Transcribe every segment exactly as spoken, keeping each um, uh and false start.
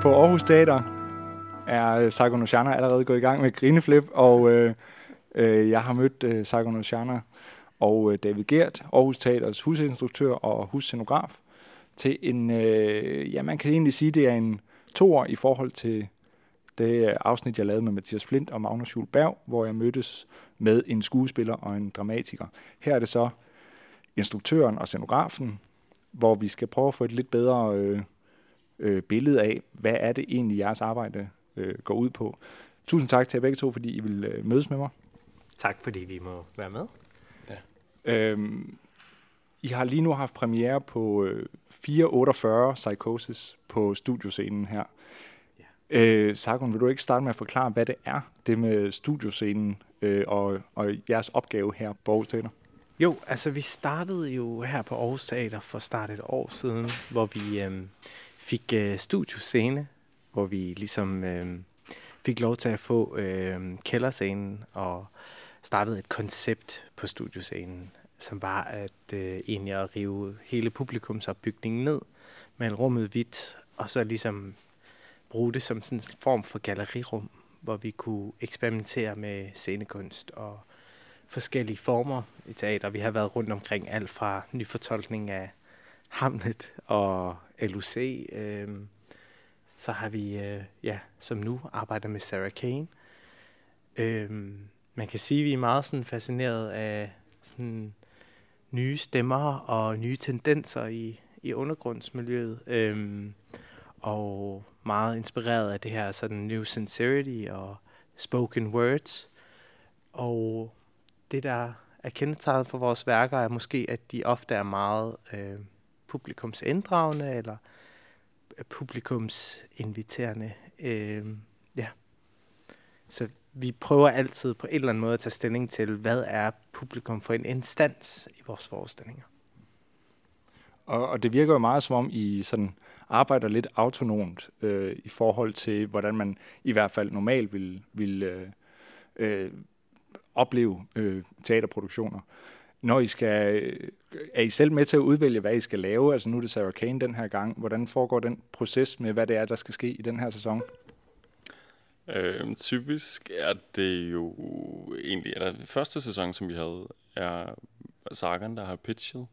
På Aarhus Teater er Sargon Oshana allerede gået i gang med grineflip, og øh, øh, jeg har mødt øh, Sargon Oshana og øh, David Gert, Aarhus Teaters husinstruktør og husscenograf, til en, øh, ja, man kan egentlig sige, det er en toer i forhold til det afsnit, jeg lavede med Mathias Flint og Magnus Juhl Berg, hvor jeg mødtes med en skuespiller og en dramatiker. Her er det så instruktøren og scenografen, hvor vi skal prøve at få et lidt bedre øh, øh, billede af, hvad er det egentlig, jeres arbejde øh, går ud på. Tusind tak til jer begge to, fordi I vil øh, mødes med mig. Tak, fordi vi må være med. Ja. Øhm, I har lige nu haft premiere på øh, fire otteogfyrre Psychosis på studioscenen her. Ja. Øh, Sargon, vil du ikke starte med at forklare, hvad det er, det med studioscenen øh, og, og jeres opgave her på Aarhus Teater? Jo, altså vi startede jo her på Aarhus Teater for snart et år siden, hvor vi øh, fik øh, studioscene, hvor vi ligesom øh, fik lov til at få øh, kælderscenen og startede et koncept på studioscenen, som var at øh, egentlig at rive hele publikumsopbygningen ned, male rummet hvidt, og så ligesom bruge det som sådan en form for gallerirum, hvor vi kunne eksperimentere med scenekunst og forskellige former i teater. Vi har været rundt omkring alt fra nyfortolkning af Hamlet og L U C. Øh, så har vi, øh, ja, som nu, arbejdet med Sarah Kane. Øh, man kan sige, at vi er meget sådan fascineret af sådan nye stemmer og nye tendenser i, i undergrundsmiljøet. Øh, og meget inspireret af det her sådan new sincerity og spoken words. Og det, der er kendetegnet for vores værker, er måske, at de ofte er meget øh, publikumsinddragende eller publikumsinviterende. Øh, ja. Så vi prøver altid på en eller anden måde at tage stilling til, hvad er publikum for en instans i vores forestillinger. Og, og det virker jo meget som om, I sådan arbejder lidt autonomt øh, i forhold til, hvordan man i hvert fald normalt vil, vil øh, øh, opleve øh, teaterproduktioner. Når I skal, øh, er I selv med til at udvælge, hvad I skal lave? Altså nu er det Sarah Kane den her gang. Hvordan foregår den proces med, hvad det er, der skal ske i den her sæson? Øh, typisk er det jo egentlig, eller første sæson, som vi havde, er Sargon, der har pitchet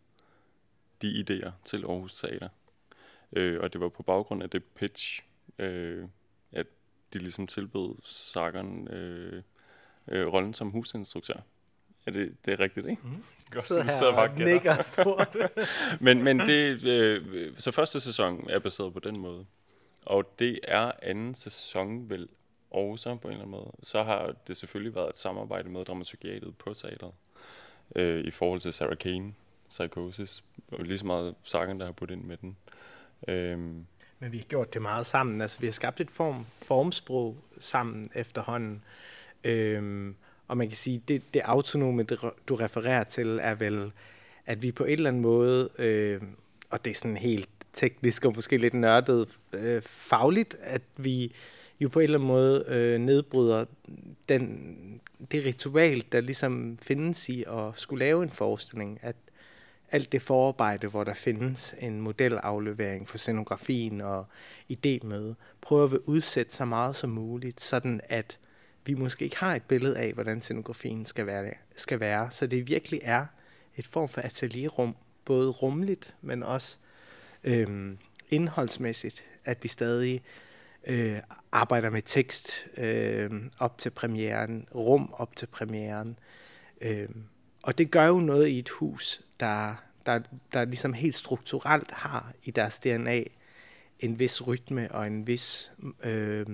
de idéer til Aarhus Teater. Øh, og det var på baggrund af det pitch, øh, at de ligesom tilbød Sargon øh, øh, rollen som husinstruktør. Ja, det, det er rigtigt, ikke? Mm. Godt, så her nikker stort. men, men det, øh, så første sæson er baseret på den måde. Og det er anden sæson vel også på en eller anden måde. Så har det selvfølgelig været et samarbejde med dramaturgiatet på teateret. Øh, I forhold til Sarah Kane, Psychosis. Og lige så meget Sargon, der har puttet ind med den. Øhm. Men vi har gjort det meget sammen. Altså, vi har skabt et form, formsprog sammen efterhånden. Øhm, og man kan sige, det, det autonome, det, du refererer til, er vel, at vi på en eller anden måde, øh, og det er sådan helt teknisk og måske lidt nørdet øh, fagligt, at vi jo på en eller anden måde øh, nedbryder den, det ritual, der ligesom findes i at skulle lave en forestilling, at alt det forarbejde, hvor der findes en modelaflevering for scenografien og idémøde, prøver vi at udsætte så meget som muligt, sådan at vi måske ikke har et billede af, hvordan scenografien skal være, skal være. Så det virkelig er et form for atelierrum, både rumligt, men også øhm, indholdsmæssigt, at vi stadig øh, arbejder med tekst øh, op til premieren, rum op til premieren. Øh, og det gør jo noget i et hus, der, der, der ligesom helt strukturelt har i deres D N A en vis rytme og en vis øh,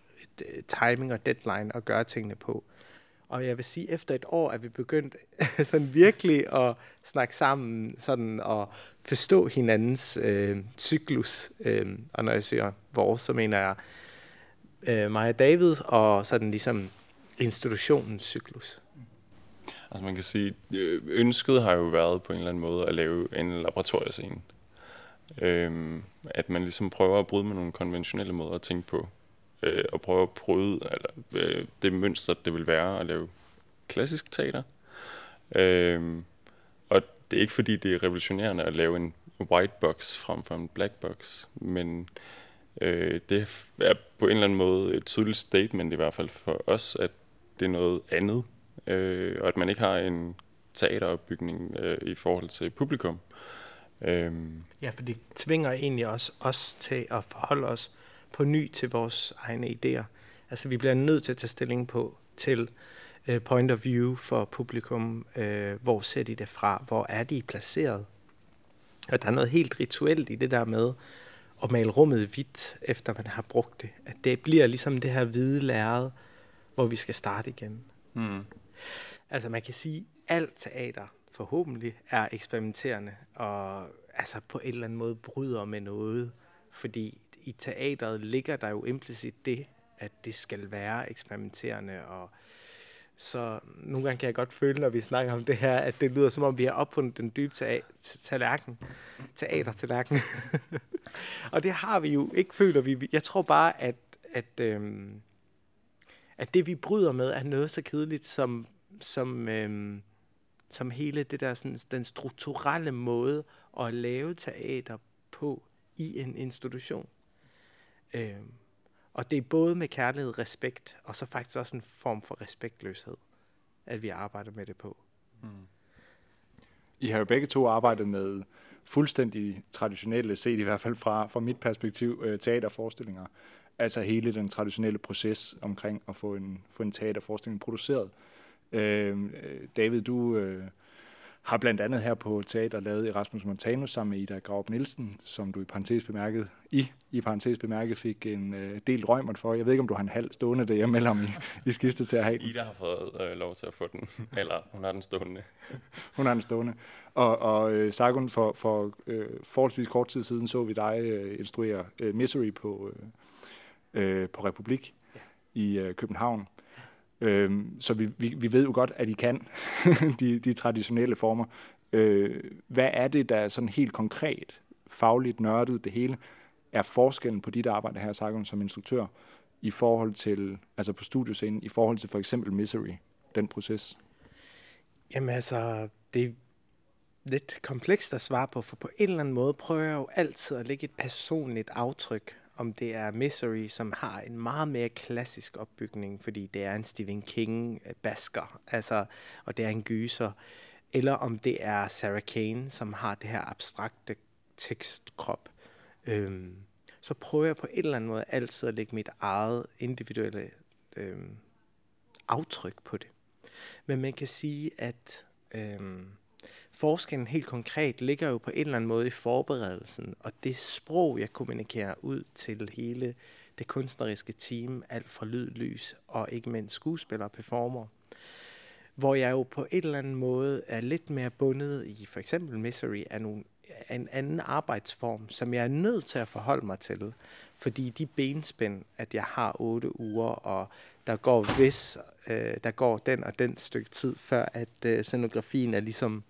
timing og deadline at gøre tingene på. Og jeg vil sige, at efter et år er vi begyndt sådan virkelig at snakke sammen sådan og forstå hinandens øh, cyklus. Øh, og når jeg siger vores, så mener jeg øh, mig og David og sådan ligesom institutionens cyklus. Altså man kan sige, ønsket har jo været på en eller anden måde at lave en laboratoriescene. Øhm, at man ligesom prøver at bryde med nogle konventionelle måder at tænke på. Øh, og prøver at bryde eller, øh, det mønster, det vil være at lave klassisk teater. Øhm, og det er ikke fordi, det er revolutionerende at lave en white box frem for en black box. Men Øh, det er på en eller anden måde et tydeligt statement i hvert fald for os, at det er noget andet, øh, og at man ikke har en teateropbygning øh, i forhold til publikum. Øhm. Ja, for det tvinger egentlig også os til at forholde os på ny til vores egne idéer. Altså vi bliver nødt til at tage stilling på til uh, point of view for publikum. Uh, hvor ser de det fra? Hvor er de placeret? Og der er noget helt rituelt i det der med at male rummet hvidt, efter man har brugt det. At det bliver ligesom det her hvide lærred, hvor vi skal starte igen. Mm. Altså man kan sige, at alt teater forhåbentlig er eksperimenterende, og altså på en eller anden måde bryder med noget. Fordi i teateret ligger der jo implicit det, at det skal være eksperimenterende, og så nogle gange kan jeg godt føle, når vi snakker om det her, at det lyder som om, vi har opfundet den dybe tallerken. Teater-tallerken. Og det har vi jo ikke, føler vi. Jeg tror bare, at, at, øhm, at det, vi bryder med, er noget så kedeligt, som, som, øhm, som hele det der, sådan, den strukturelle måde at lave teater på i en institution. Øhm, Og det er både med kærlighed, respekt, og så faktisk også en form for respektløshed, at vi arbejder med det på. Mm. I har jo begge to arbejdet med fuldstændig traditionelle, set i hvert fald fra, fra mit perspektiv, teaterforestillinger. Altså hele den traditionelle proces omkring at få en, få en teaterforestilling produceret. Øh, David, du øh, har blandt andet her på teater lavet Erasmus Montanus sammen med Ida Graup Nielsen, som du i parentes bemærket, i, i parentes bemærket fik en øh, del røgmert for. Jeg ved ikke, om du har en halv stående derhjemme, eller om I, I skiftet til at have den. Ida har fået øh, lov til at få den, eller hun har den stående. Hun har den stående. Og, og øh, Sargun, for, for øh, forholdsvis kort tid siden så vi dig øh, instruere øh, Misery på, øh, øh, på Republik ja. i øh, København. Øhm, så vi, vi, vi ved jo godt, at I kan de, de traditionelle former. Øh, hvad er det, der er sådan helt konkret, fagligt nørdet, det hele, er forskellen på dit arbejde her, Sargun, som instruktør, i forhold til, altså på studioscenen, i forhold til for eksempel Misery, den proces? Jamen altså, det er lidt komplekst at svare på, for på en eller anden måde prøver jeg jo altid at lægge et personligt aftryk. Om det er Misery, som har en meget mere klassisk opbygning, fordi det er en Stephen King-basker, altså, og det er en gyser, eller om det er Sarah Kane, som har det her abstrakte tekstkrop. Øhm, så prøver jeg på en eller anden måde altid at lægge mit eget individuelle øhm, aftryk på det. Men man kan sige, at øhm, forskellen helt konkret ligger jo på en eller anden måde i forberedelsen, og det sprog, jeg kommunikerer ud til hele det kunstneriske team, alt fra lyd, lys og ikke mindst skuespillere og performer, hvor jeg jo på en eller anden måde er lidt mere bundet i for eksempel Misery af, nogle, af en anden arbejdsform, som jeg er nødt til at forholde mig til, fordi de benspænd, at jeg har otte uger, og der går vis, øh, der går den og den stykke tid, før at øh, scenografien er ligesom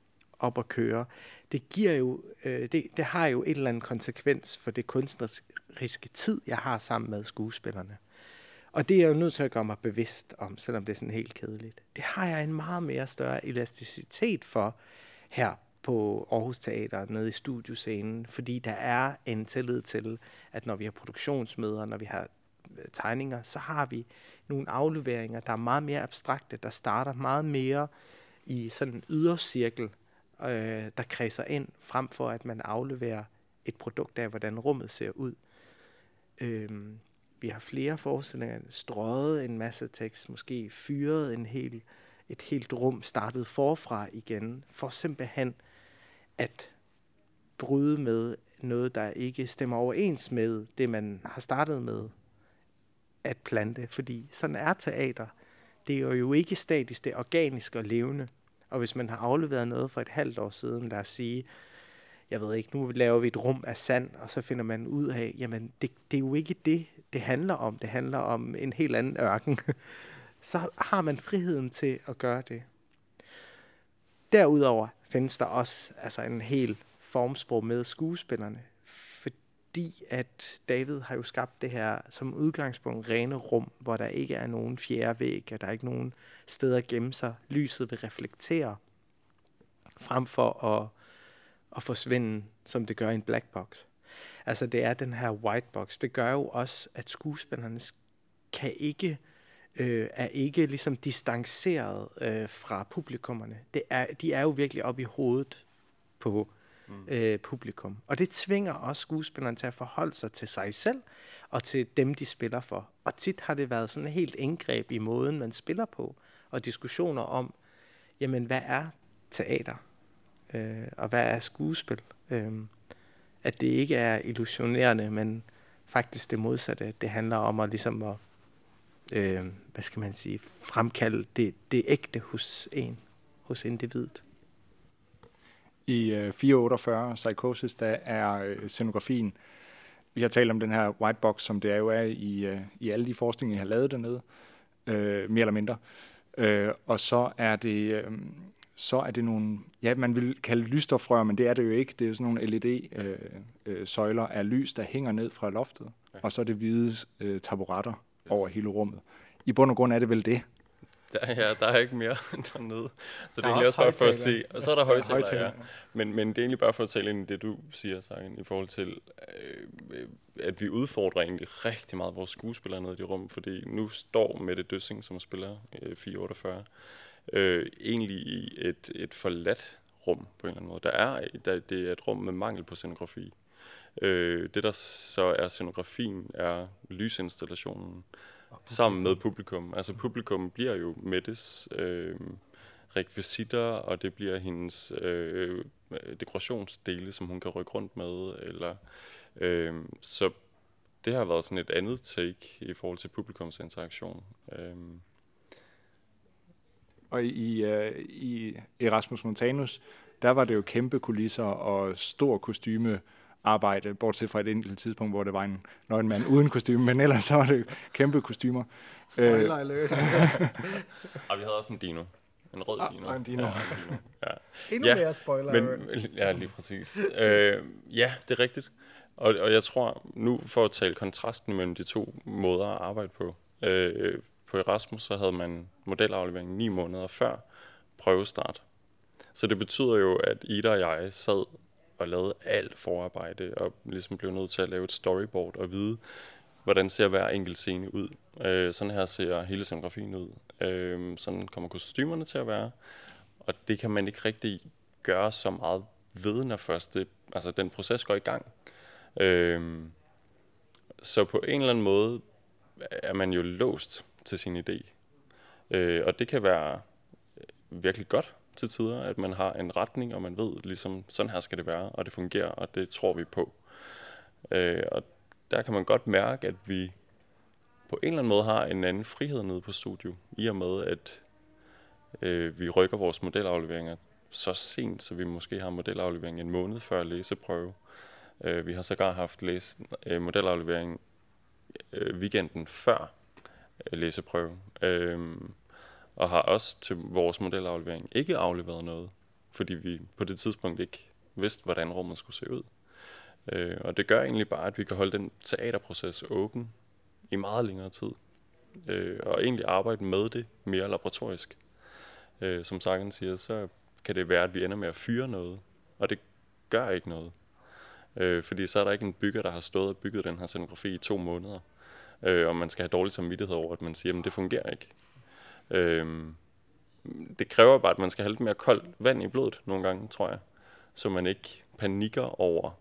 op at køre. Det giver jo, øh, det, det har jo et eller andet konsekvens for det kunstneriske tid, jeg har sammen med skuespillerne. Og det er jeg jo nødt til at gøre mig bevidst om, selvom det er sådan helt kedeligt. Det har jeg en meget mere større elasticitet for her på Aarhus Teater, nede i studioscenen, fordi der er en tillid til, at når vi har produktionsmøder, når vi har tegninger, så har vi nogle afleveringer, der er meget mere abstrakte, der starter meget mere i sådan en ydercirkel, øh, der kredser ind, frem for at man afleverer et produkt af, hvordan rummet ser ud. Øh, vi har flere forestillinger, strøget en masse tekst, måske fyret en hel, et helt rum, startet forfra igen, for simpelthen at bryde med noget, der ikke stemmer overens med det, man har startet med at plante. Fordi sådan er teater. Det er jo ikke statisk, det er organisk og levende. Og hvis man har afleveret noget for et halvt år siden, lad os sige, jeg ved ikke, nu laver vi et rum af sand, og så finder man ud af, jamen det, det er jo ikke det, det handler om. Det handler om en helt anden ørken. Så har man friheden til at gøre det. Derudover findes der også altså en hel formsprog med skuespillerne, fordi at David har jo skabt det her som udgangspunkt rene rum, hvor der ikke er nogen fjerde væg, og der er ikke nogen steder at gemme sig. Lyset vil reflektere, frem for at, at forsvinde, som det gør i en black box. Altså det er den her white box. Det gør jo også, at skuespillerne kan ikke, øh, er ikke ligesom distanceret øh, fra publikummerne. Det er, de er jo virkelig oppe i hovedet på mm. øh, publikum. Og det tvinger også skuespillerne til at forholde sig til sig selv og til dem, de spiller for. Og tit har det været sådan et helt indgreb i måden, man spiller på, og diskussioner om, jamen hvad er teater? Øh, og hvad er skuespil? Øh, at det ikke er illusionerende, men faktisk det modsatte. Det handler om at ligesom at, øh, hvad skal man sige, fremkalde det, det ægte hos en, hos individet. I øh, fire otteogfyrre Psychosis, der er øh, scenografien. Vi har talt om den her white box, som det er jo er i, øh, i alle de forskninger, jeg har lavet dernede, øh, mere eller mindre. Øh, og så er det... Øh, så er det nogle, ja, man vil kalde lysstofrør, men det er det jo ikke. Det er jo sådan nogle L E D-søjler øh, øh, af lys, der hænger ned fra loftet, ja. Og så er det hvide øh, taburetter yes. over hele rummet. I bund og grund er det vel det? Der, ja, der er ikke mere dernede. Så det er egentlig også bare for at se. Og så er der højtaler, ja. Men, men det er egentlig bare for at tale ind i det, du siger, Sagen, i forhold til, øh, at vi udfordrer egentlig rigtig meget vores skuespillere nede i det rum, fordi nu står Mette Døssing, som spiller øh, fire otteogfyrre, Øh, egentlig i et, et forladt rum på en eller anden måde. Der er, der, det er et rum med mangel på scenografi. Øh, det der så er scenografien, er lysinstallationen sammen med publikum. Altså publikum bliver jo Mettes øh, rekvisitter, og det bliver hendes øh, dekorationsdele, som hun kan rykke rundt med. Eller, øh, så det har været sådan et andet take i forhold til publikumsinteraktion. Øh, Og i, uh, i Erasmus Montanus, der var det jo kæmpe kulisser og stor kostymearbejde, bortset fra et enkelt tidspunkt, hvor det var en nøgen mand uden kostyme, men ellers så var det kæmpe kostymer. Spoiler alert. Og vi havde også en dino. En rød ah, dino. Og en dino. Ja, en dino. Ja. Endnu ja, mere spoiler alert. Men, ja, lige præcis. øh, ja, det er rigtigt. Og, og jeg tror, nu for at tale kontrasten mellem de to måder at arbejde på, øh, på Erasmus, så havde man modelaflevering ni måneder før prøvestart. Så det betyder jo, at Ida og jeg sad og lavede alt forarbejde, og ligesom blev nødt til at lave et storyboard og vide, hvordan ser hver enkelt scene ud. Øh, sådan her ser hele scenografien ud. Øh, sådan kommer kostymerne til at være. Og det kan man ikke rigtig gøre så meget ved, når først det, altså den proces går i gang. Øh, så på en eller anden måde er man jo låst til sin idé. Øh, og det kan være virkelig godt til tider, at man har en retning, og man ved, ligesom, sådan her skal det være, og det fungerer, og det tror vi på. Øh, og der kan man godt mærke, at vi på en eller anden måde har en anden frihed nede på studio, i og med, at øh, vi rykker vores modelafleveringer så sent, så vi måske har modelaflevering en måned før læseprøve. Øh, vi har sågar haft læse, øh, modelaflevering øh, weekenden før læseprøve, øhm, og har også til vores modelaflevering ikke afleveret noget, fordi vi på det tidspunkt ikke vidste, hvordan rummet skulle se ud. Øh, og det gør egentlig bare, at vi kan holde den teaterproces åben i meget længere tid, øh, og egentlig arbejde med det mere laboratorisk. Øh, som Sagen siger, så kan det være, at vi ender med at fyre noget, og det gør ikke noget. Øh, fordi så er der ikke en bygger, der har stået og bygget den her scenografi i to måneder. Øh, og man skal have dårlig samvittighed over, at man siger, at det fungerer ikke. Øh, det kræver bare, at man skal have lidt mere koldt vand i blodet nogle gange, tror jeg. Så man ikke panikker over,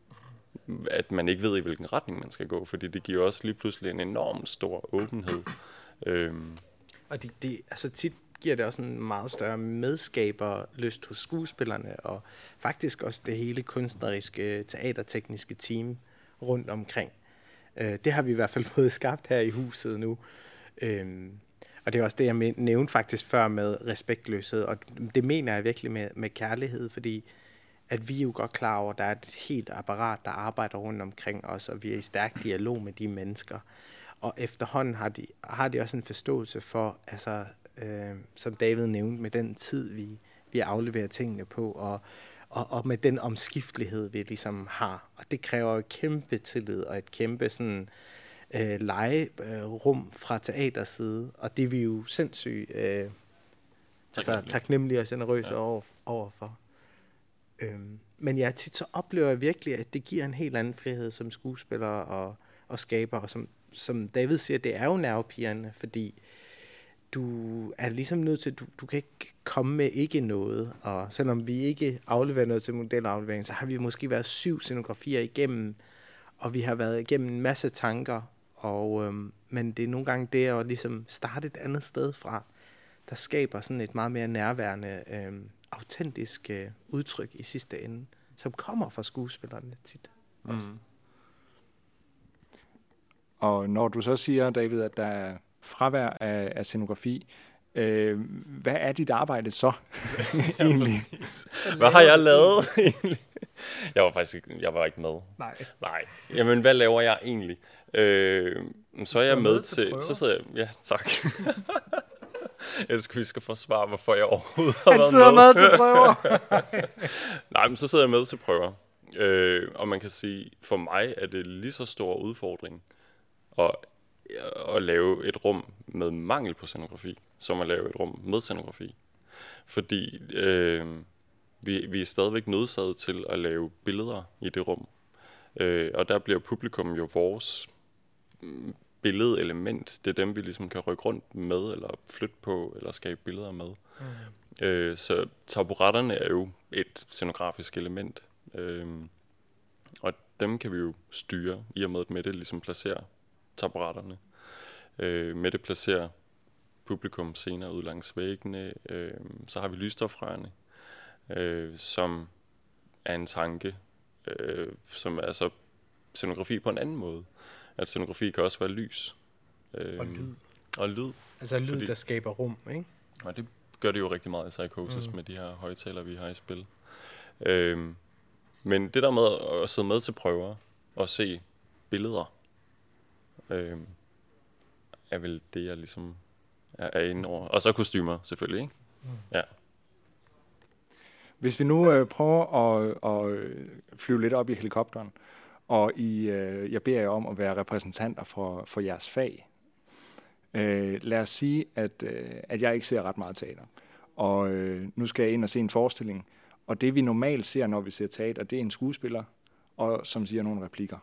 at man ikke ved, i hvilken retning man skal gå. Fordi det giver også lige pludselig en enorm stor åbenhed. øh, og det, det, altså tit giver det også en meget større medskaberlyst hos skuespillerne, og faktisk også det hele kunstneriske, teatertekniske team rundt omkring. Det har vi i hvert fald fået skabt her i huset nu. Øhm, og det er også det, jeg nævnte faktisk før med respektløshed. Og det mener jeg virkelig med, med kærlighed, fordi at vi er jo godt klar over, at der er et helt apparat, der arbejder rundt omkring os, og vi er i stærk dialog med de mennesker. Og efterhånden har de, har de også en forståelse for, altså, øh, som David nævnte, med den tid, vi, vi afleverer tingene på, og Og, og med den omskiftelighed, vi ligesom har. Og det kræver et kæmpe tillid og et kæmpe sådan, øh, legerum øh, fra teaters side. Og det er vi jo sindssygt øh, altså, taknemmelige og generøse ja. over, overfor. Øhm, men ja, tit så oplever jeg virkelig, at det giver en helt anden frihed som skuespiller og, og skaber, og som, som David siger, det er jo nervepirrende, fordi du er ligesom nødt til, du, du kan ikke komme med ikke noget, og selvom vi ikke afleverer noget til modelaflevering, så har vi måske været syv scenografier igennem, og vi har været igennem en masse tanker, og, øhm, men det er nogle gange det at ligesom starte et andet sted fra, der skaber sådan et meget mere nærværende, øhm, autentisk øh, udtryk i sidste ende, som kommer fra skuespillerne tit. Mm. Og når du så siger, David, at der er fravær af, af scenografi, øh, hvad er dit arbejde så egentlig? Hvad har jeg lavet egentlig? Jeg var faktisk ikke, jeg var ikke med. Nej. Nej. Jamen, hvad laver jeg egentlig? Øh, så er jeg med, med til... til så sidder jeg... Ja, tak. Jeg elsker, vi skal forsvare, hvorfor jeg overhovedet har Han været sidder med. med til prøver. Nej, men så sidder jeg med til prøver. Øh, og man kan sige, for mig er det lige så stor udfordring at, at lave et rum med mangel på scenografi, som at lave et rum med scenografi. Fordi øh, vi, vi er stadigvæk nødsaget til at lave billeder i det rum. Øh, og der bliver publikum jo vores billedelement. Det er dem, vi ligesom kan rykke rundt med, eller flytte på, eller skabe billeder med. Mm. Øh, så taburetterne er jo et scenografisk element. Øh, og dem kan vi jo styre, i og med at Mette ligesom placerer taburetterne. Øh, Mette placerer publikum senere ud langs væggene. Øh, så har vi lysstofrørene, øh, som er en tanke, øh, som er altså scenografi på en anden måde. At scenografi kan også være lys. Øh, og lyd. Og lyd. Altså lyd, fordi, der skaber rum, ikke? Og det gør det jo rigtig meget i Psychosis mm. med de her højtalere, vi har i spil. Øh, men det der med at sidde med til prøver og se billeder, øh, er vel det, jeg ligesom er, er inde over. Og så kostymer, selvfølgelig, ikke? Mm. Ja. Hvis vi nu øh, prøver at, at flyve lidt op i helikopteren, og I, øh, jeg beder jer om at være repræsentanter for, for jeres fag. Øh, lad os sige, at, øh, at jeg ikke ser ret meget teater, og øh, nu skal jeg ind og se en forestilling, og det vi normalt ser, når vi ser teater, det er en skuespiller, og som siger nogle replikker.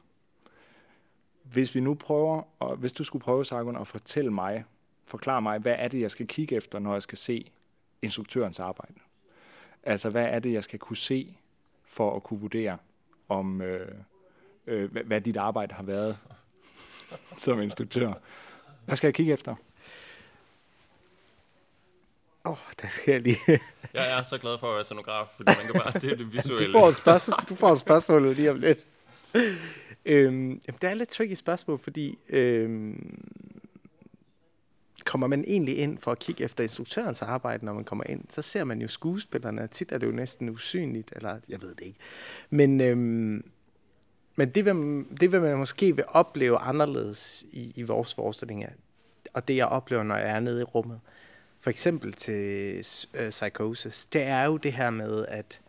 Hvis vi nu prøver, og hvis du skulle prøve, Sargun, at fortælle mig, forklare mig, hvad er det, jeg skal kigge efter, når jeg skal se instruktørens arbejde? Altså, hvad er det, jeg skal kunne se, for at kunne vurdere, om øh, øh, hvad, hvad dit arbejde har været som instruktør? Hvad skal jeg kigge efter? Åh, oh, der skal jeg lige... Jeg er så glad for at være scenograf, fordi man kan bare... Det er det visuelle. Du får, spørgsmål, du får spørgsmålet lige om lidt. øhm, det er et lidt tricky spørgsmål, fordi... Øhm, kommer man egentlig ind for at kigge efter instruktørens arbejde, når man kommer ind, så ser man jo skuespillerne. Tit er det jo næsten usynligt, eller jeg ved det ikke. Men, øhm, men det, vil, det vil man måske vil opleve anderledes i, i vores forestillinger, og det jeg oplever, når jeg er nede i rummet. For eksempel til uh, Psychosis, det er jo det her med, at,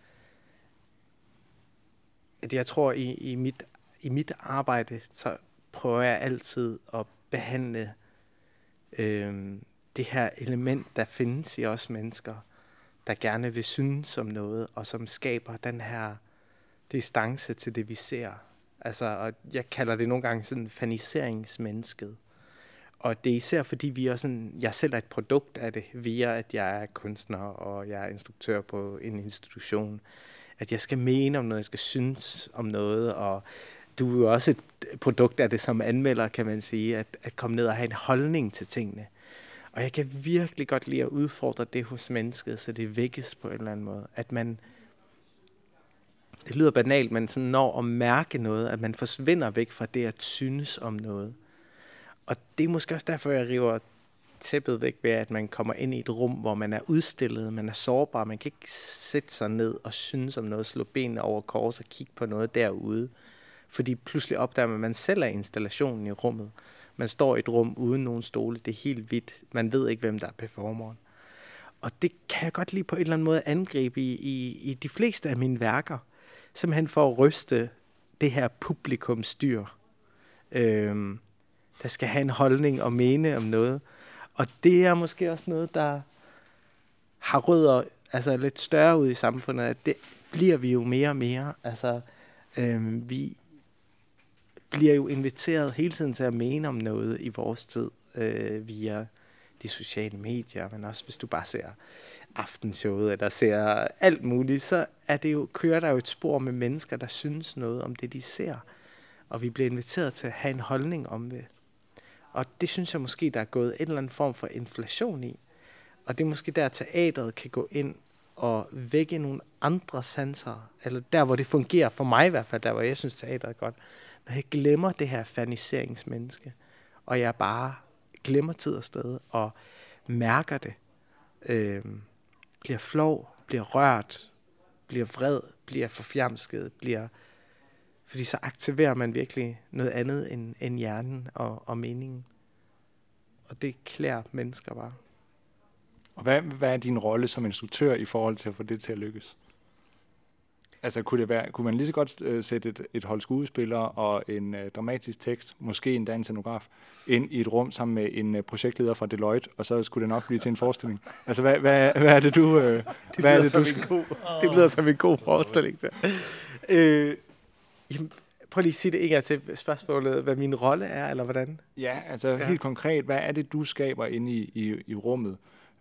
at jeg tror, i, i, mit, i mit arbejde, så prøver jeg altid at behandle Øhm, det her element, der findes i os mennesker, der gerne vil synes om noget, og som skaber den her distance til det, vi ser. Altså, og jeg kalder det nogle gange sådan faniseringsmennesket. Og det er især fordi, vi er sådan, jeg selv er et produkt af det, via at jeg er kunstner, og jeg er instruktør på en institution. At jeg skal mene om noget, jeg skal synes om noget, og du er jo også et produkt af det som anmelder, kan man sige, at, at komme ned og have en holdning til tingene. Og jeg kan virkelig godt lide at udfordre det hos mennesket, så det vækkes på en eller anden måde. At man, det lyder banalt, men sådan når at mærke noget, at man forsvinder væk fra det at synes om noget. Og det er måske også derfor, jeg river tæppet væk ved, at man kommer ind i et rum, hvor man er udstillet, man er sårbar, man kan ikke sætte sig ned og synes om noget, slå benene over kors og kigge på noget derude. Fordi pludselig opdager man, at man selv er installationen i rummet. Man står i et rum uden nogen stole. Det er helt hvidt. Man ved ikke, hvem der er performeren. Og det kan jeg godt lige på en eller anden måde angribe i, i, i de fleste af mine værker. Simpelthen for at ryste det her publikumsdyr. Øhm, der skal have en holdning og mene om noget. Og det er måske også noget, der har rødder altså lidt større ud i samfundet. At det, bliver vi jo mere og mere. Altså, øh, vi bliver jo inviteret hele tiden til at mene om noget i vores tid, øh, via de sociale medier, men også hvis du bare ser Aftenshowet, eller ser alt muligt, så er det jo, kører der jo et spor med mennesker, der synes noget om det, de ser. Og vi bliver inviteret til at have en holdning om det. Og det synes jeg måske, der er gået en eller anden form for inflation i. Og det er måske der, teateret kan gå ind og vække nogle andre sanser, eller der, hvor det fungerer for mig i hvert fald, der hvor jeg synes, teateret er godt. Når jeg glemmer det her faniseringsmenneske, og jeg bare glemmer tid og sted, og mærker det, øh, bliver flov, bliver rørt, bliver vred, bliver forfjamsket, bliver... Fordi så aktiverer man virkelig noget andet end, end hjernen og, og meningen. Og det klæder mennesker bare. Og hvad, hvad er din rolle som instruktør i forhold til at få det til at lykkes? Altså, kunne, det være, kunne man lige så godt øh, sætte et, et hold skuespillere og en øh, dramatisk tekst, måske endda en scenograf, ind i et rum sammen med en øh, projektleder fra Deloitte, og så skulle det nok blive til en forestilling? Altså, hvad, hvad, hvad er det, du... Øh, det hvad er det, som du en god, det lyder som en god forestilling. Der. Øh, jamen, prøv lige at sige det en gang til spørgsmålet, hvad min rolle er, eller hvordan? Ja, altså ja. helt konkret, hvad er det, du skaber inde i, i, i rummet,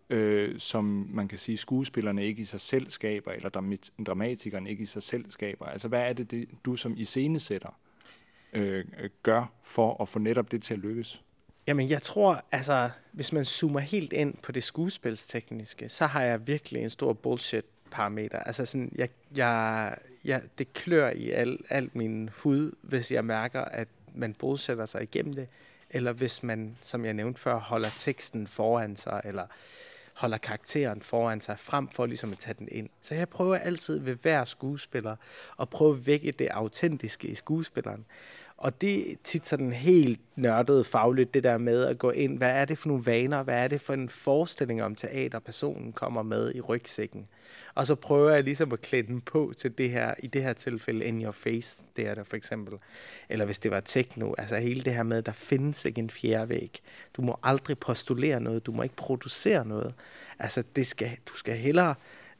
øh, som man kan sige, skuespillerne ikke i sig selv skaber, eller dram- dramatikerne ikke i sig selv skaber? Altså, hvad er det, det du som iscenesætter øh, gør for at få netop det til at lykkes? Jamen, jeg tror, altså, hvis man zoomer helt ind på det skuespilstekniske, så har jeg virkelig en stor bullshit-parameter. Altså, sådan, jeg, jeg, jeg, det klør i al, al min hud, hvis jeg mærker, at man bullshitter sig igennem det, eller hvis man, som jeg nævnte før, holder teksten foran sig, eller holder karakteren foran sig, frem for ligesom at tage den ind. Så jeg prøver altid ved hver skuespiller at prøve at vække det autentiske i skuespilleren. Og det er tit sådan helt nørdet fagligt, det der med at gå ind, hvad er det for nogle vaner, hvad er det for en forestilling om teater, personen kommer med i rygsækken. Og så prøver jeg ligesom at klæde den på til det her, i det her tilfælde In Your Face, det er der for eksempel. Eller hvis det var techno, altså hele det her med, der findes ikke en fjerde væg. Du må aldrig postulere noget, du må ikke producere noget. Altså det skal, du skal hellere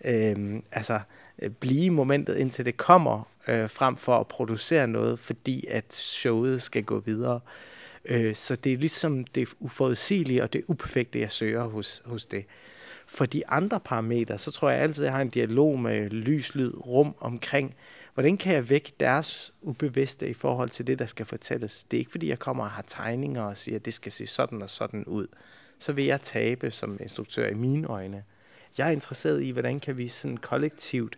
øh, altså, blive i momentet, indtil det kommer, øh, frem for at producere noget, fordi at showet skal gå videre. Øh, så det er ligesom det uforudsigelige og det uperfekte, jeg søger hos, hos det. For de andre parametre, så tror jeg altid, at jeg har en dialog med lys, lyd, rum omkring, hvordan kan jeg vække deres ubevidste i forhold til det, der skal fortælles. Det er ikke, fordi jeg kommer og har tegninger og siger, at det skal se sådan og sådan ud. Så vil jeg tabe som instruktør i mine øjne. Jeg er interesseret i, hvordan kan vi sådan kollektivt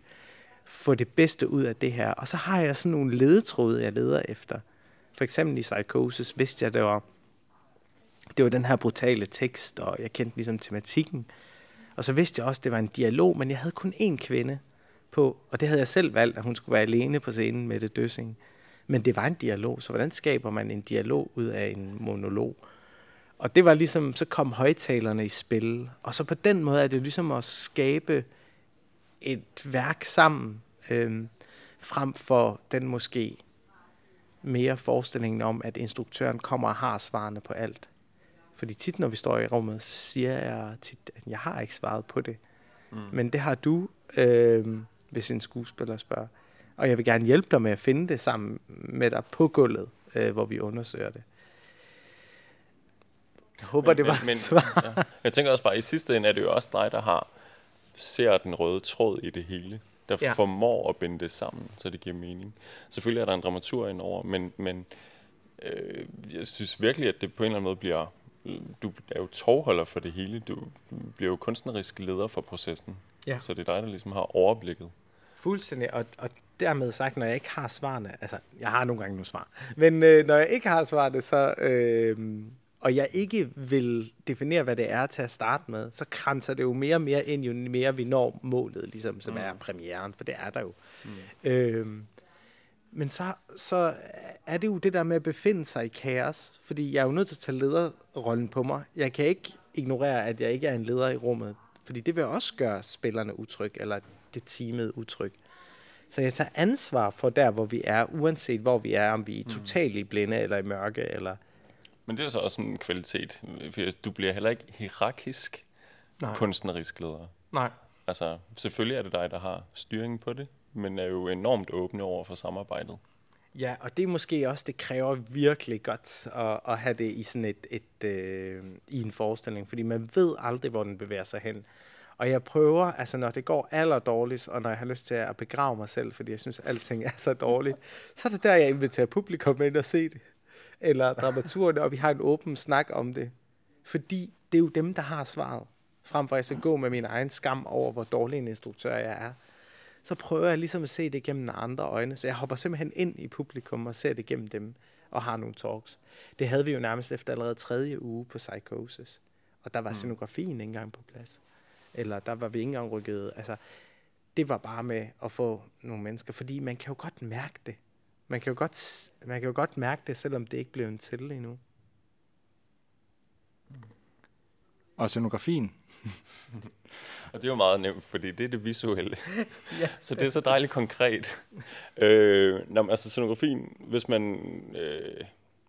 få det bedste ud af det her. Og så har jeg sådan nogle ledetråde, jeg leder efter. For eksempel i Psychosis vidste jeg, det var, det var den her brutale tekst, og jeg kendte ligesom tematikken. Og så vidste jeg også, at det var en dialog, men jeg havde kun én kvinde på, og det havde jeg selv valgt, at hun skulle være alene på scenen med det Døssing. Men det var en dialog, så hvordan skaber man en dialog ud af en monolog? Og det var ligesom, så kom højtalerne i spil, og så på den måde er det ligesom at skabe et værk sammen, øh, frem for den måske mere forestillingen om, at instruktøren kommer og har svarene på alt. Fordi tit, når vi står i rummet, så siger jeg tit, at jeg har ikke svaret på det. Mm. Men det har du, øh, hvis en skuespiller spørger. Og jeg vil gerne hjælpe dig med at finde det sammen med dig på gulvet, øh, hvor vi undersøger det. Jeg håber, men, det var men, svar. Ja. Jeg tænker også bare, i sidste ende er det jo også dig, der har ser den røde tråd i det hele, der ja. formår at binde det sammen, så det giver mening. Selvfølgelig er der en dramatur indover, men, men øh, jeg synes virkelig, at det på en eller anden måde bliver... Du er jo tovholder for det hele. Du bliver jo kunstnerisk leder for processen. Ja. Så det er dig, der ligesom har overblikket. Fuldstændig. Og, og dermed sagt, når jeg ikke har svarene... Altså, jeg har nogle gange nogle svar. Men øh, når jeg ikke har svarene, så... Øh, og jeg ikke vil definere, hvad det er til at starte med, så kranser det jo mere og mere ind, jo mere vi når målet, ligesom, som mm. er premieren, for det er der jo. Mm. Øh, Men så, så er det jo det der med at befinde sig i kaos, fordi jeg er jo nødt til at tage lederrollen på mig. Jeg kan ikke ignorere, at jeg ikke er en leder i rummet, fordi det vil også gøre spillerne utryg, eller det teamet utryg. Så jeg tager ansvar for der, hvor vi er, uanset hvor vi er, om vi er totalt i blinde eller i mørke. Eller... Men det er så også en kvalitet, for du bliver heller ikke hierarkisk Nej. kunstnerisk leder. Nej. Altså, selvfølgelig er det dig, der har styringen på det, men er jo enormt åbne over for samarbejdet. Ja, og det er måske også, det kræver virkelig godt at, at have det i sådan et, et øh, i en forestilling, fordi man ved aldrig, hvor den bevæger sig hen. Og jeg prøver, altså når det går aller dårligst, og når jeg har lyst til at begrave mig selv, fordi jeg synes, at alting er så dårligt, så er det der, jeg inviterer publikum ind og se det. Eller dramaturerne, og vi har en åben snak om det. Fordi det er jo dem, der har svaret. Frem for at jeg skal gå med min egen skam over, hvor dårlig en instruktør jeg er. Så prøver jeg ligesom at se det gennem andre øjne. Så jeg hopper simpelthen ind i publikum og ser det gennem dem og har nogle talks. Det havde vi jo nærmest efter allerede tredje uge på Psychosis. Og der var scenografien ikke engang på plads. Eller der var vi ikke engang rykket. Altså, det var bare med at få nogle mennesker. Fordi man kan jo godt mærke det. Man kan jo godt, man kan jo godt mærke det, selvom det ikke blev en til endnu. Og scenografien. Og det er jo meget nemt, fordi det er det visuelle. Ja. Så det er så dejligt konkret. øh, når, altså scenografien, hvis man... Øh,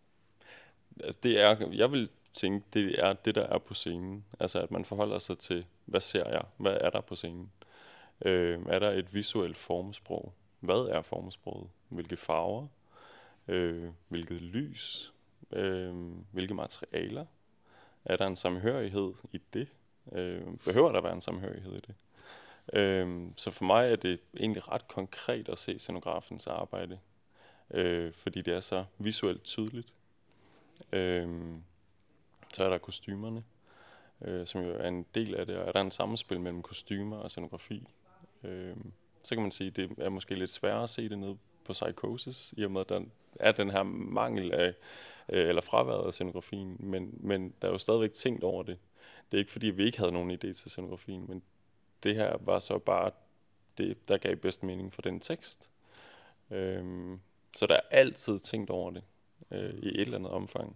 det er, jeg vil tænke, det er det, der er på scenen. Altså at man forholder sig til, hvad ser jeg? Hvad er der på scenen? Øh, er der et visuelt formsprog? Hvad er formsproget? Hvilke farver? Øh, hvilket lys? Øh, hvilke materialer? Er der en samhørighed i det? Øh, behøver der være en samhørighed i det? Øh, så for mig er det egentlig ret konkret at se scenografens arbejde, øh, fordi det er så visuelt tydeligt. Øh, så er der kostymerne, øh, som jo er en del af det, og er der en sammenspil mellem kostymer og scenografi. Øh, så kan man sige, at det er måske lidt sværere at se det nede på Psychosis, i og med at der er den her mangel af, øh, eller fraværet af scenografien, men, men der er jo stadigvæk tænkt over det. Det er ikke fordi, vi ikke havde nogen idé til scenografien, men det her var så bare det, der gav bedst mening for den tekst. Øhm, så der er altid tænkt over det øh, i et eller andet omfang.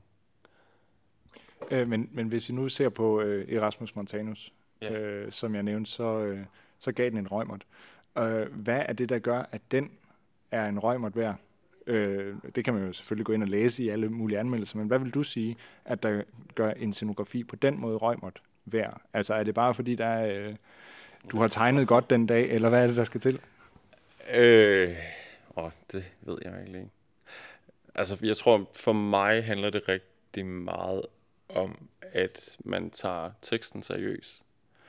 Øh, men, men hvis vi nu ser på øh, Erasmus Montanus, Ja. øh, som jeg nævnte, så, øh, så gav den en Reumert. Øh, hvad er det, der gør, at den er en Reumert værd? Øh, det kan man jo selvfølgelig gå ind og læse i alle mulige anmeldelser, men hvad vil du sige, at der gør en scenografi på den måde Reumert værd? Altså er det bare fordi, der er, øh, du har tegnet godt den dag, eller hvad er det, der skal til? Øh, åh, det ved jeg virkelig ikke. Altså, jeg tror, for mig handler det rigtig meget om, at man tager teksten seriøst.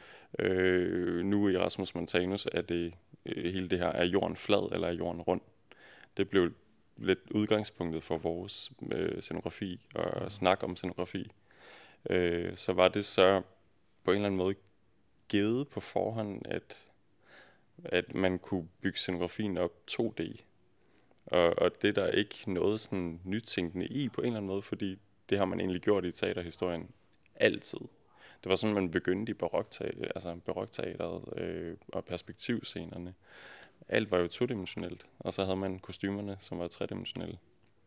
Øh, nu i Erasmus Montanus er det, øh, hele det her, er jorden flad eller er jorden rund? Det blev lidt udgangspunktet for vores øh, scenografi og mm. snak om scenografi. Øh, så var det så på en eller anden måde givet på forhånd, at, at man kunne bygge scenografien op to D. Og, og det er der ikke noget sådan nytænkende i på en eller anden måde, fordi det har man egentlig gjort i teaterhistorien altid. Det var sådan, man begyndte i barokteateret, altså barokteateret øh, og perspektivscenerne. Alt var jo todimensionelt, og så havde man kostymerne, som var tredimensionelle.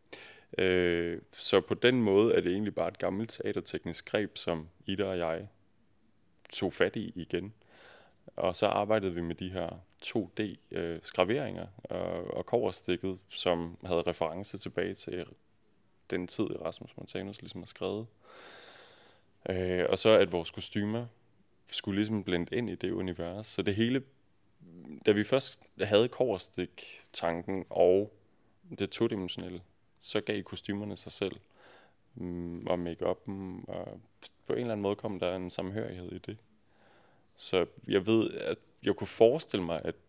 Øh, så på den måde er det egentlig bare et gammelt teaterteknisk greb, som Ida og jeg tog fat i igen. Og så arbejdede vi med de her to D-skraveringer og, og kobberstikket, som havde reference tilbage til den tid, Erasmus Montanus ligesom har skrevet. Øh, og så at vores kostymer skulle ligesom blende ind i det univers. Så det hele, da vi først havde kobberstik-tanken og det todimensionelle, så gav kostymerne sig selv mm, og make-up'en, og på en eller anden måde kom der en samhørighed i det. Så jeg ved, at jeg kunne forestille mig, at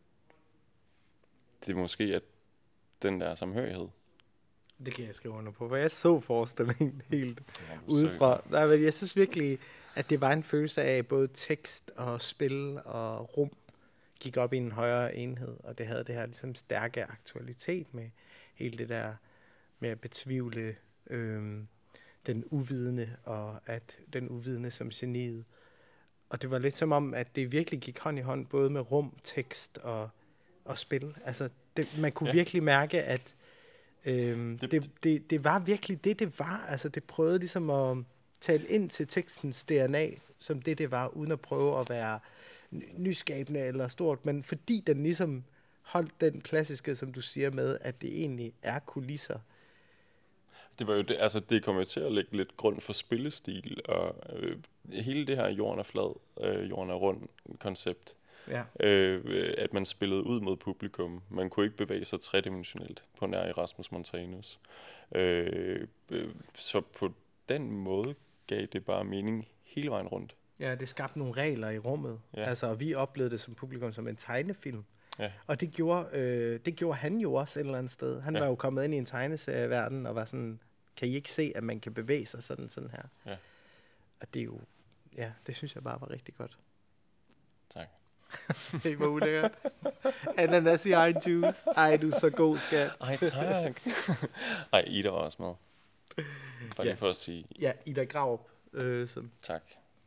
det måske er den der samhørighed. Det kan jeg skrive under på, for jeg så forestillingen helt udefra. Nej, men jeg synes virkelig, at det var en følelse af både tekst og spil og rum gik op i en højere enhed, og det havde det her ligesom stærke aktualitet med hele det der med at betvivle øh, den uvidende, og at den uvidende som geniet. Og det var lidt som om, at det virkelig gik hånd i hånd, både med rum, tekst og, og spil. Altså, det, man kunne ja. virkelig mærke, at øhm, det, det, det, det var virkelig det, det var. Altså, det prøvede ligesom at tale ind til tekstens D N A, som det, det var, uden at prøve at være nyskabende eller stort. Men fordi den ligesom holdt den klassiske, som du siger med, at det egentlig er kulisser. Det var jo det, altså det kom jo til at lægge lidt grund for spillestil, og øh, hele det her jorden er flad, øh, jorden er rund koncept Ja. Øh, at man spillede ud mod publikum. Man kunne ikke bevæge sig tredimensionelt på nær Erasmus Montanus. Øh, øh, så på den måde gav det bare mening hele vejen rundt. Ja, det skabte nogle regler i rummet. Ja. Altså, og vi oplevede det som publikum som en tegnefilm. Ja. Og det gjorde, øh, det gjorde han jo også et eller andet sted. Han ja. var jo kommet ind i en tegneserieverden og var sådan, kan I ikke se, at man kan bevæge sig sådan, sådan her? Ja. Og det er jo, ja, det synes jeg bare var rigtig godt. Tak. Det var ulækkert. Ananas i egen juice. Ej, du er så god, skat. Ej, tak. Ej, Ida var også med. Bare lige ja. for at sige. Ja, Ida Graup. Øh, som. Tak.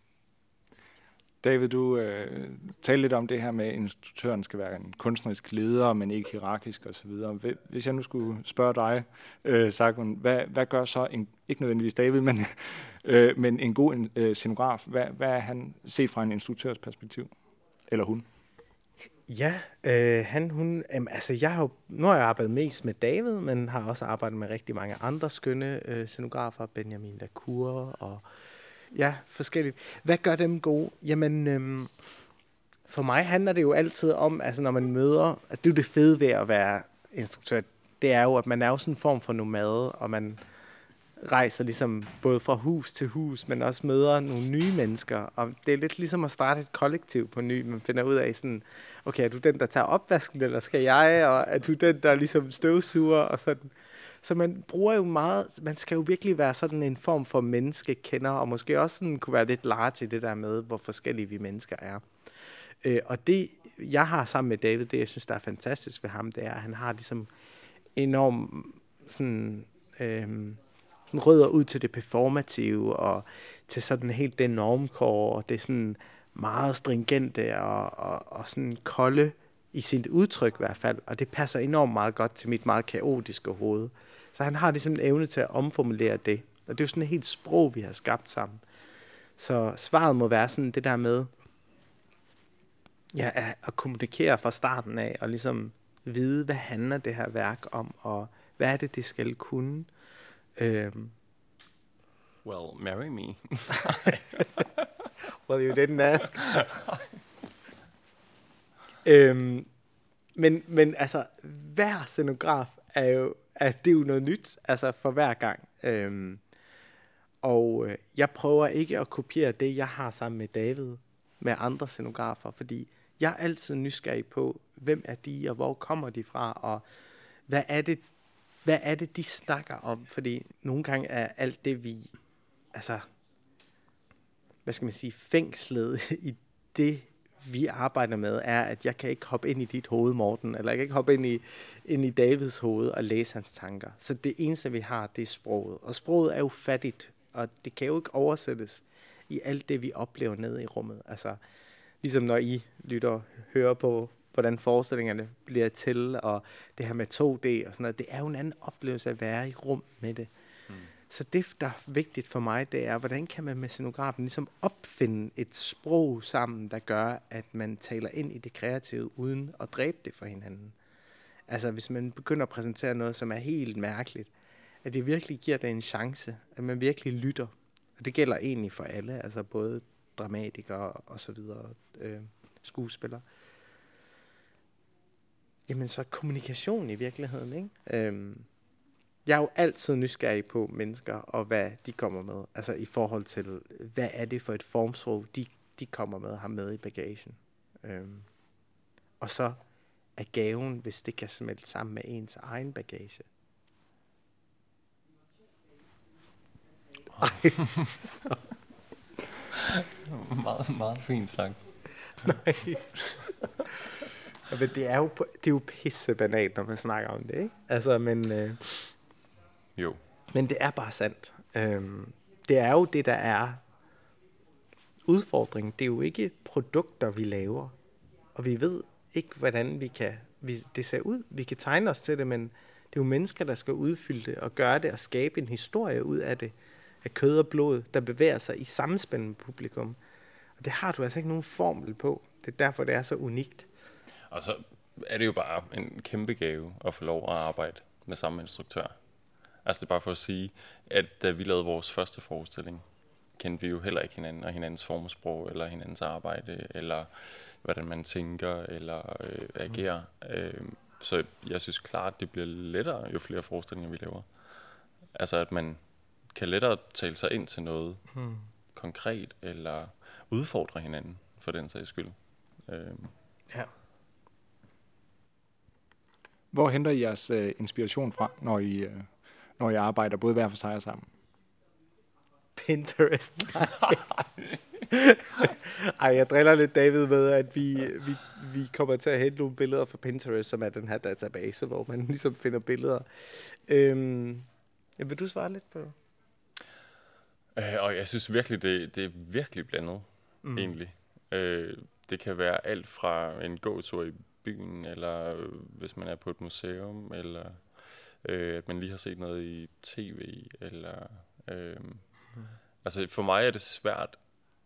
David, du øh, talte lidt om det her med, at instruktøren skal være en kunstnerisk leder, men ikke hierarkisk osv. Hvis jeg nu skulle spørge dig, øh, Sargun, hvad, hvad gør så, en, ikke nødvendigvis David, men, øh, men en god øh, scenograf, hvad, hvad er han set fra en instruktørs perspektiv? Eller hun? Ja, øh, han, hun, øh, altså jeg har jo, nu har jeg arbejdet mest med David, men har også arbejdet med rigtig mange andre skønne øh, scenografer, Benjamin Lacour og ja, forskelligt. Hvad gør dem gode? Jamen, øhm, for mig handler det jo altid om, altså når man møder, altså det er jo det fede ved at være instruktør, det er jo, at man er jo sådan en form for nomade, og man rejser ligesom både fra hus til hus, men også møder nogle nye mennesker, og det er lidt ligesom at starte et kollektiv på ny. Man finder ud af sådan, okay, er du den, der tager opvasken, eller skal jeg, og er du den, der ligesom støvsuger, og sådan. Så man bruger jo meget, man skal jo virkelig være sådan en form for menneskekender, og måske også sådan kunne være lidt large i det der med, hvor forskellige vi mennesker er. Øh, og det, jeg har sammen med David, det jeg synes, der er fantastisk ved ham, det er, at han har ligesom enormt sådan, øh, sådan rødder ud til det performative, og til sådan helt det normkår, og det er sådan meget stringente, og, og, og sådan kolde i sit udtryk i hvert fald, og det passer enormt meget godt til mit meget kaotiske hoved. Så han har ligesom en evne til at omformulere det. Og det er jo sådan et helt sprog, vi har skabt sammen. Så svaret må være sådan det der med ja, at kommunikere fra starten af, og ligesom vide, hvad handler det her værk om, og hvad er det, det skal kunne. Øhm. Well, marry me. Well, you didn't ask. øhm, men, men altså, hver scenograf er jo at det er jo noget nyt, altså for hver gang. Øhm, og øh, jeg prøver ikke at kopiere det, jeg har sammen med David, med andre scenografer, fordi jeg er altid nysgerrig på, hvem er de, og hvor kommer de fra, og hvad er det, hvad er det de snakker om? Fordi nogle gange er alt det, vi, altså, hvad skal man sige, fængslet i det, vi arbejder med, er, at jeg kan ikke hoppe ind i dit hoved, Morten, eller jeg kan ikke hoppe ind i, ind i Davids hoved og læse hans tanker. Så det eneste, vi har, det er sproget. Og sproget er jo fattigt, og det kan jo ikke oversættes i alt det, vi oplever nede i rummet. Altså, ligesom når I lytter og hører på, hvordan forestillingerne bliver til, og det her med to D og sådan noget, det er jo en anden oplevelse at være i rum med det. Mm. Så det, der er vigtigt for mig, det er, hvordan kan man med scenografen ligesom opfinde et sprog sammen, der gør, at man taler ind i det kreative, uden at dræbe det for hinanden. Altså, hvis man begynder at præsentere noget, som er helt mærkeligt, at det virkelig giver det en chance, at man virkelig lytter. Og det gælder egentlig for alle, altså både dramatikere og så videre, øh, skuespillere. Jamen, så kommunikation i virkeligheden, ikke? Øhm, Jeg er jo altid nysgerrig på mennesker, og hvad de kommer med. Altså i forhold til, hvad er det for et formsprog, de, de kommer med og har med i bagagen. Øhm. Og så er gaven, hvis det kan smelte sammen med ens egen bagage. Ej, meget, meget fint sagt. Men det er jo, det er jo pisse banalt, når man snakker om det, ikke? Altså, men... Øh, Jo. Men det er bare sandt. Øhm, det er jo det, der er udfordringen. Det er jo ikke produkter, vi laver. Og vi ved ikke, hvordan vi kan, vi, det ser ud. Vi kan tegne os til det, men det er jo mennesker, der skal udfylde det og gøre det og skabe en historie ud af det. Af kød og blod, der bevæger sig i samspil med publikum. Og det har du altså ikke nogen formel på. Det er derfor, det er så unikt. Og så er det jo bare en kæmpe gave at få lov at arbejde med samme instruktør. Altså det er bare for at sige, at da vi lavede vores første forestilling, kendte vi jo heller ikke hinanden, og hinandens formsprog, eller hinandens arbejde, eller hvordan man tænker, eller øh, agerer. Mm. Øh, så jeg synes klart, det bliver lettere, jo flere forestillinger vi laver. Altså, at man kan lettere tale sig ind til noget mm. konkret, eller udfordre hinanden, for den sags skyld. Øh. Ja. Hvor henter I jeres øh, inspiration fra, når I, øh, når I arbejder både hver for sig og sammen? Pinterest. Ej, jeg driller lidt David med, at vi, vi, vi kommer til at hente nogle billeder fra Pinterest, som er den her database, hvor man ligesom finder billeder. Øhm, vil du svare lidt på det? Øh, og jeg synes virkelig, det, det er virkelig blandet, mm. egentlig. Øh, det kan være alt fra en gåtur i byen, eller øh, hvis man er på et museum, eller øh, at man lige har set noget i tv, eller... Øh, mm. Altså for mig er det svært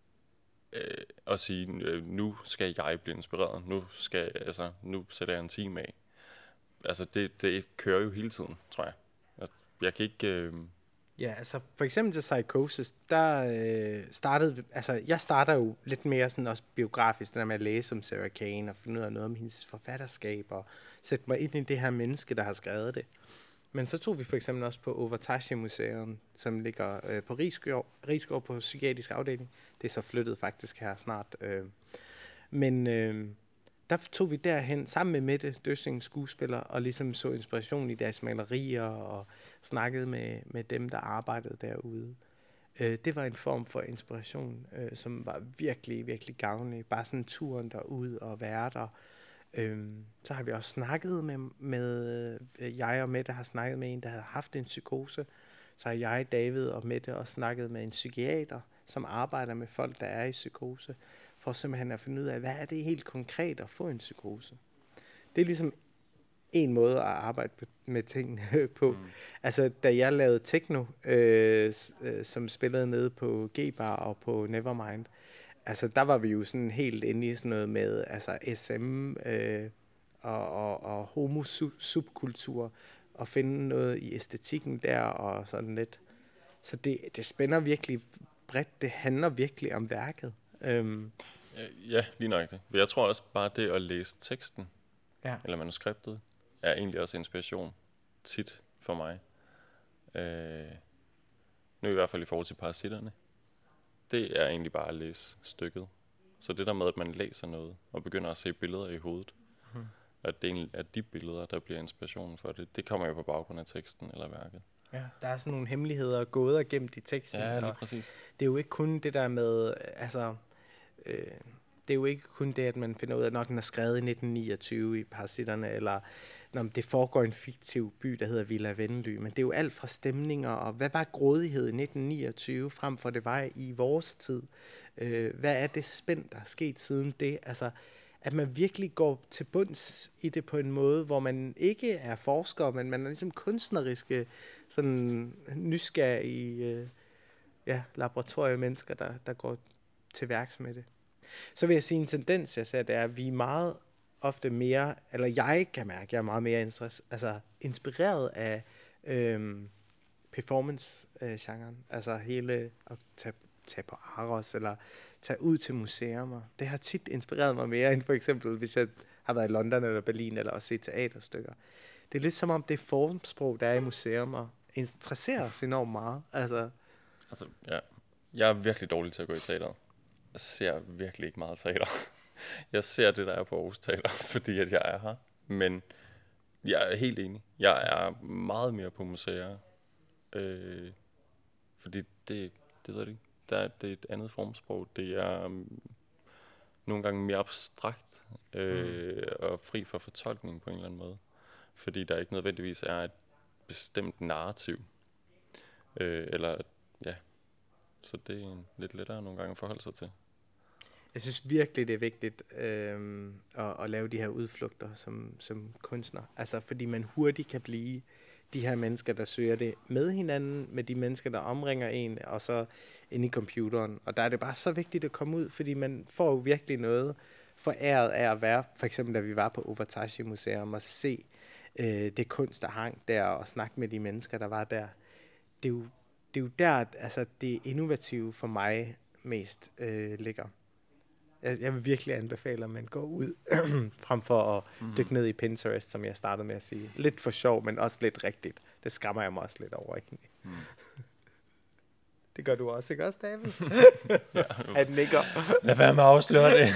øh, at sige, øh, nu skal jeg blive inspireret, nu, skal, altså, nu sætter jeg en time af. Altså det, det kører jo hele tiden, tror jeg. Jeg, jeg kan ikke... Øh, Ja, altså for eksempel til Psychosis, der øh, startede, altså jeg starter jo lidt mere sådan også biografisk, det der med at læse om Sarah Kane og finde ud af noget om hendes forfatterskab og sætte mig ind i det her menneske, der har skrevet det. Men så tog vi for eksempel også på Overtashi Museum, som ligger øh, på Risgaard, Risgaard på psykiatrisk afdeling. Det er så flyttet faktisk her snart. Øh. Men øh, der tog vi derhen sammen med Mette Døssing, skuespiller, og ligesom så inspiration i deres malerier og snakkede med, med dem, der arbejdede derude. Øh, det var en form for inspiration, øh, som var virkelig, virkelig gavnlig. Bare sådan turen derud og være der. Øhm, så har vi også snakket med, med øh, jeg og Mette har snakket med en, der havde haft en psykose. Så har jeg, David og Mette også snakket med en psykiater, som arbejder med folk, der er i psykose, for simpelthen at finde ud af, hvad er det helt konkret at få en psykose. Det er ligesom en måde at arbejde med tingene på. Mm. Altså, da jeg lavede techno, øh, som spillede nede på G-Bar og på Nevermind, altså, der var vi jo sådan helt inde i sådan noget med altså S M øh, og, og, og homo-subkultur, og finde noget i æstetikken der, og sådan lidt. Så det, det spænder virkelig bredt. Det handler virkelig om værket. Øhm. Ja, lige nøjagtigt. Jeg tror også bare det at læse teksten, ja. eller manuskriptet, er egentlig også inspiration tit for mig. Øh, nu i hvert fald i forhold til Parasitterne. Det er egentlig bare at læse stykket. Så det der med, at man læser noget, og begynder at se billeder i hovedet, hmm. at det egentlig er de billeder, der bliver inspirationen for det, det kommer jo på baggrund af teksten eller værket. Ja, der er sådan nogle hemmeligheder og gåder gemt i teksten. Ja, lige præcis. Det er jo ikke kun det der med, altså, øh, det er jo ikke kun det, at man finder ud af, når den er skrevet i nitten niogtyve i Parasitterne, eller når det foregår i en fiktiv by, der hedder Villa Venly, men det er jo alt fra stemninger, og hvad var grådighed i nitten niogtyve, frem for det var i vores tid? Øh, hvad er det spænd, der er sket siden det? Altså, at man virkelig går til bunds i det på en måde, hvor man ikke er forsker, men man er ligesom kunstneriske, sådan nysgerrige øh, ja, laboratoriemennesker, der, der går til værks med det. Så vil jeg sige, en tendens, jeg ser, det er, at vi er meget ofte mere, eller jeg kan mærke, at jeg er meget mere interess, altså, inspireret af øhm, performance-genren. Altså hele at tage, tage på Aros, eller tage ud til museer. Det har tit inspireret mig mere, end for eksempel, hvis jeg har været i London eller Berlin, eller også set teaterstykker. Det er lidt som om, det formsprog, der er i museer, interesserer os enormt meget. Altså, altså ja. Jeg er virkelig dårlig til at gå i teater. Jeg ser virkelig ikke meget teater. Jeg ser det, der er på Aarhus Teater, fordi at jeg er her. Men jeg er helt enig. Jeg er meget mere på museer. Øh, fordi det, det ved jeg ikke. Der, det er et andet formsprog. Det er um, nogle gange mere abstrakt øh, mm. og fri for fortolkning på en eller anden måde. Fordi der ikke nødvendigvis er et bestemt narrativ. Øh, eller, ja. Så det er lidt lettere nogle gange at forholde sig til. Jeg synes virkelig, det er vigtigt øh, at, at lave de her udflugter som, som kunstner. Altså, fordi man hurtigt kan blive de her mennesker, der søger det med hinanden, med de mennesker, der omringer en, og så inde i computeren. Og der er det bare så vigtigt at komme ud, fordi man får jo virkelig noget foræret af at være, for eksempel da vi var på Overtashi Museum, og se øh, det kunst, der hang der, og snakke med de mennesker, der var der. Det er jo det er jo der, altså det innovative for mig mest øh, ligger. Jeg, jeg vil virkelig anbefale, at man går ud, frem for at mm. dykke ned i Pinterest, som jeg startede med at sige. Lidt for sjov, men også lidt rigtigt. Det skammer jeg mig også lidt over, ikke? Mm. Det gør du også, ikke også, David? Ja, han nikker. Lad være med at afsløre det.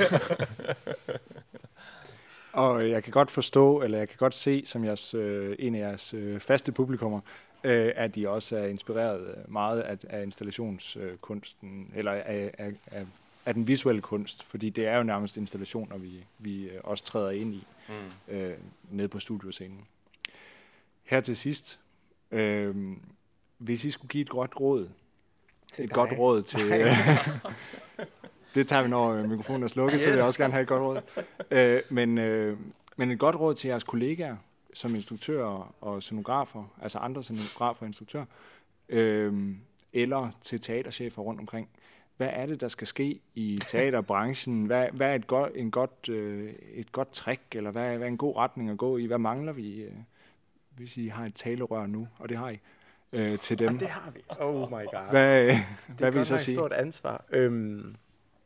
Og jeg kan godt forstå, eller jeg kan godt se, som jeres, øh, en af jeres øh, faste publikummer, øh, at de også er inspireret meget af, af installationskunsten, eller af, af, af, af den visuelle kunst, fordi det er jo nærmest installationer, vi, vi øh, også træder ind i, mm. øh, nede på studioscenen. Her til sidst, øh, hvis I skulle give et godt råd, til et dig. godt råd til... Det tager vi, når mikrofonen er slukket, yes. Så vil jeg også gerne have et godt råd. Øh, men, øh, men et godt råd til jeres kollegaer, som instruktører og scenografer, altså andre scenografer og instruktører, øh, eller til teaterchefer rundt omkring. Hvad er det, der skal ske i teaterbranchen? Hvad, hvad er et godt, en godt, øh, et godt trick, eller hvad er, hvad er en god retning at gå i? Hvad mangler vi, øh, hvis I har et talerør nu, og det har I, øh, til dem? Og det har vi. Oh my god. Hvad, det hvad vil I så sige? Det er et stort ansvar. Øhm,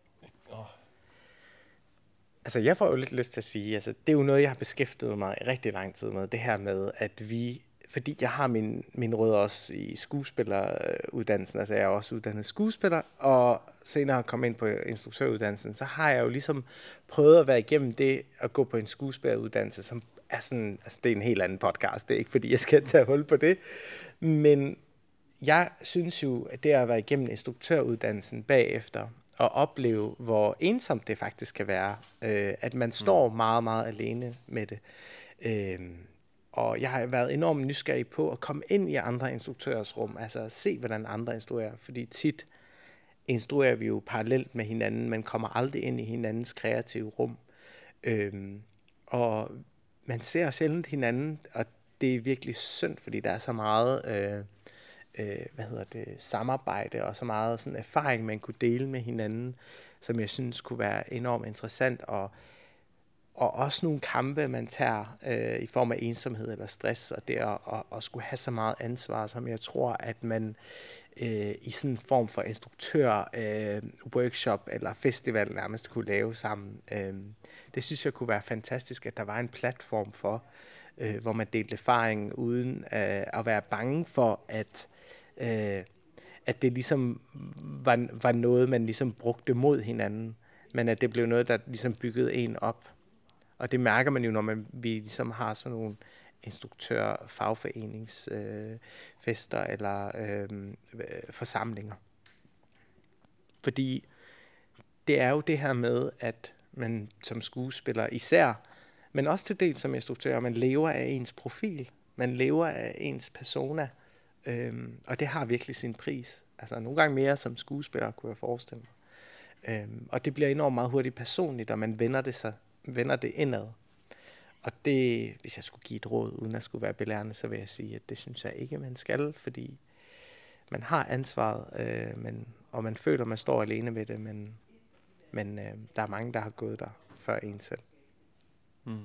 Altså, jeg får jo lidt lyst til at sige, altså, det er jo noget, jeg har beskæftiget mig i rigtig lang tid med, det her med, at vi, fordi jeg har min, min rødder også i skuespilleruddannelsen, altså jeg er også uddannet skuespiller, og senere kom ind på instruktøruddannelsen, så har jeg jo ligesom prøvet at være igennem det, at gå på en skuespilleruddannelse, som er sådan, altså det er en helt anden podcast, det er ikke fordi, jeg skal tage hul på det, men jeg synes jo, at det at være igennem instruktøruddannelsen bagefter, og opleve, hvor ensomt det faktisk kan være, øh, at man står meget, meget alene med det. Øh, og jeg har været enormt nysgerrig på at komme ind i andre instruktørers rum, altså at se, hvordan andre instruerer, fordi tit instruerer vi jo parallelt med hinanden, man kommer aldrig ind i hinandens kreative rum. Øh, og man ser sjældent hinanden, og det er virkelig synd, fordi der er så meget... Øh, Øh, hvad hedder det, samarbejde og så meget sådan erfaring, man kunne dele med hinanden, som jeg synes kunne være enormt interessant, og, og også nogle kampe, man tager øh, i form af ensomhed eller stress, og det at og, og skulle have så meget ansvar, som jeg tror, at man øh, i sådan en form for instruktør, øh, workshop eller festival nærmest kunne lave sammen. Øh, det synes jeg kunne være fantastisk, at der var en platform for, øh, hvor man delte erfaring uden øh, at være bange for, at Øh, at det ligesom var, var noget, man ligesom brugte mod hinanden, men at det blev noget, der ligesom byggede en op. Og det mærker man jo, når man, vi ligesom har sådan nogle instruktør-, fagforeningsfester øh, eller øh, forsamlinger. Fordi det er jo det her med, at man som skuespiller især, men også til del som instruktør, man lever af ens profil, man lever af ens persona, Øhm, og det har virkelig sin pris. Altså nogle gange mere som skuespiller, kunne jeg forestille mig. Øhm, og det bliver enormt meget hurtigt personligt, og man vender det, sig, vender det indad. Og det, hvis jeg skulle give et råd, uden at skulle være belærende, så vil jeg sige, at det synes jeg ikke, man skal, fordi man har ansvaret, øh, men, og man føler, man står alene med det, men, men øh, der er mange, der har gået der før en selv. Mm.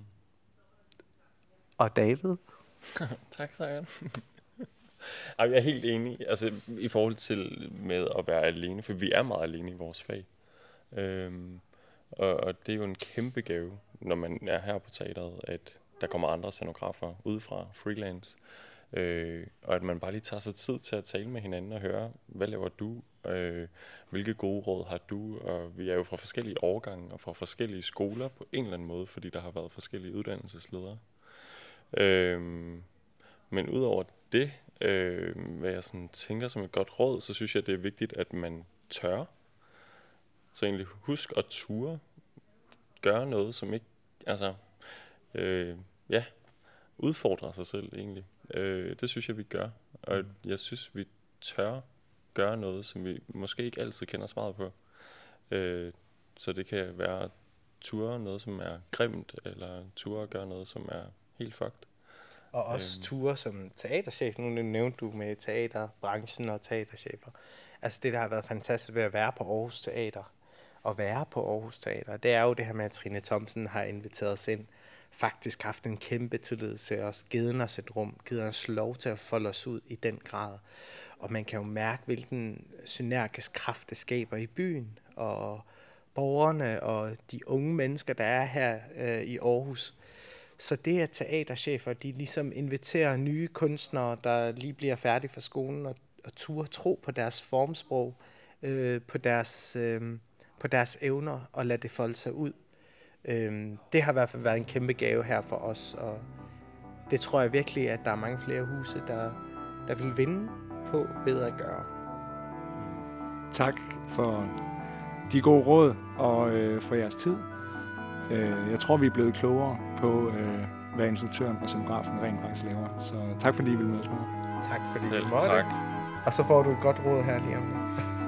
Og David? Tak, Søren. Jeg er helt enig, altså i forhold til med at være alene, for vi er meget alene i vores fag. Øhm, og, og det er jo en kæmpe gave, når man er her på teateret, at der kommer andre scenografer udefra, freelance, øh, og at man bare lige tager sig tid til at tale med hinanden og høre, hvad laver du, øh, hvilke gode råd har du, og vi er jo fra forskellige årgange og fra forskellige skoler på en eller anden måde, fordi der har været forskellige uddannelsesledere. Øhm, men udover det, Øh, hvad jeg sådan tænker som et godt råd, så synes jeg, det er vigtigt, at man tør. Så egentlig husk at ture. Gøre noget, som ikke, altså, øh, ja, udfordrer sig selv egentlig. Øh, det synes jeg, vi gør. Og jeg synes, vi tør gøre noget, som vi måske ikke altid kender svaret på. Øh, så det kan være ture noget, som er grimt, eller ture gøre noget, som er helt fucked. Og også øhm. ture som teaterchef. Nu nævnte du med teaterbranchen og teaterchefer. Altså det, der har været fantastisk ved at være på Aarhus Teater, og være på Aarhus Teater, det er jo det her med, at Trine Thomsen har inviteret os ind, faktisk haft en kæmpe tillid til os, givet os et rum, givet os lov til at folde os ud i den grad. og man kan jo mærke, hvilken synergisk kraft det skaber i byen, og borgerne og de unge mennesker, der er her øh, i Aarhus. Så det, at teaterchefer, de ligesom inviterer nye kunstnere, der lige bliver færdige fra skolen, og, og turde tro på deres formsprog, øh, på, deres, øh, på deres evner, og lade det folde sig ud. Øh, det har i hvert fald været en kæmpe gave her for os, og det tror jeg virkelig, at der er mange flere huse, der, der vil vinde på ved at gøre. Tak for de gode råd og øh, for jeres tid. Øh, jeg tror, vi er blevet klogere på, øh, hvad instruktøren og scenografen rent faktisk laver. Så tak fordi I ville med os med. Tak fordi Selv du måtte. tak. Og så får du et godt råd her lige om det.